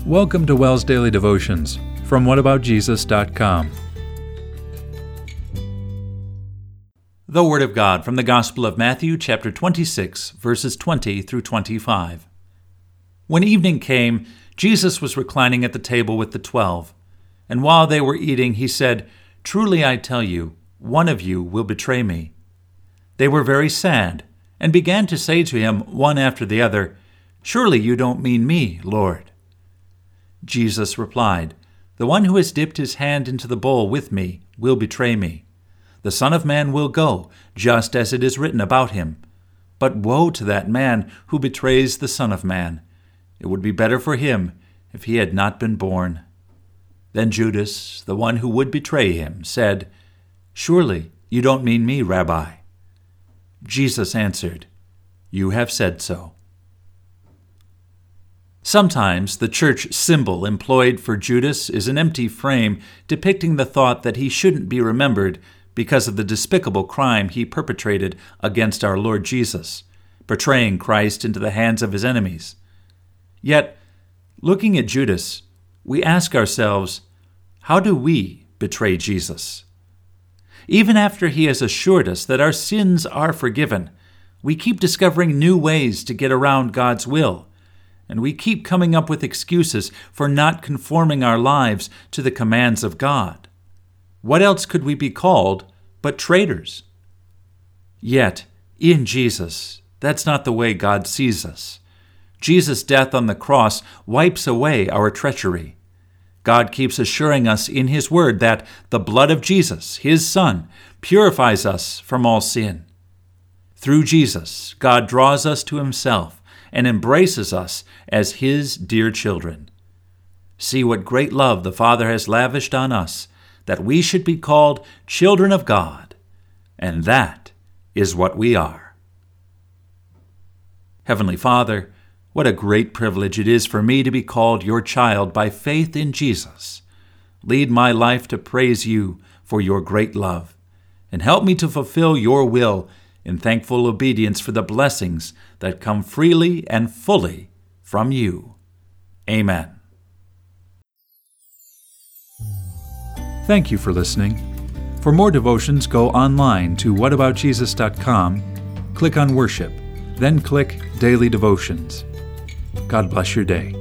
Welcome to WELS Daily Devotions from whataboutjesus.com. The Word of God from the Gospel of Matthew, chapter 26, verses 20 through 25. When evening came, Jesus was reclining at the table with the 12. And while they were eating, he said, "Truly I tell you, one of you will betray me." They were very sad, and began to say to him, one after the other, "Surely you don't mean me, Lord." Jesus replied, "The one who has dipped his hand into the bowl with me will betray me. The Son of Man will go, just as it is written about him. But woe to that man who betrays the Son of Man. It would be better for him if he had not been born." Then Judas, the one who would betray him, said, "Surely you don't mean me, Rabbi." Jesus answered, "You have said so." Sometimes the church symbol employed for Judas is an empty frame depicting the thought that he shouldn't be remembered because of the despicable crime he perpetrated against our Lord Jesus, betraying Christ into the hands of his enemies. Yet, looking at Judas, we ask ourselves, how do we betray Jesus? Even after he has assured us that our sins are forgiven, we keep discovering new ways to get around God's will, and we keep coming up with excuses for not conforming our lives to the commands of God. What else could we be called but traitors? Yet, in Jesus, that's not the way God sees us. Jesus' death on the cross wipes away our treachery. God keeps assuring us in His Word that the blood of Jesus, His Son, purifies us from all sin. Through Jesus, God draws us to Himself and embraces us as His dear children. See what great love the Father has lavished on us, that we should be called children of God, and that is what we are. Heavenly Father, what a great privilege it is for me to be called your child by faith in Jesus. Lead my life to praise you for your great love, and help me to fulfill your will in thankful obedience for the blessings that come freely and fully from you. Amen. Thank you for listening. For more devotions, go online to whataboutjesus.com, click on Worship, then click Daily Devotions. God bless your day.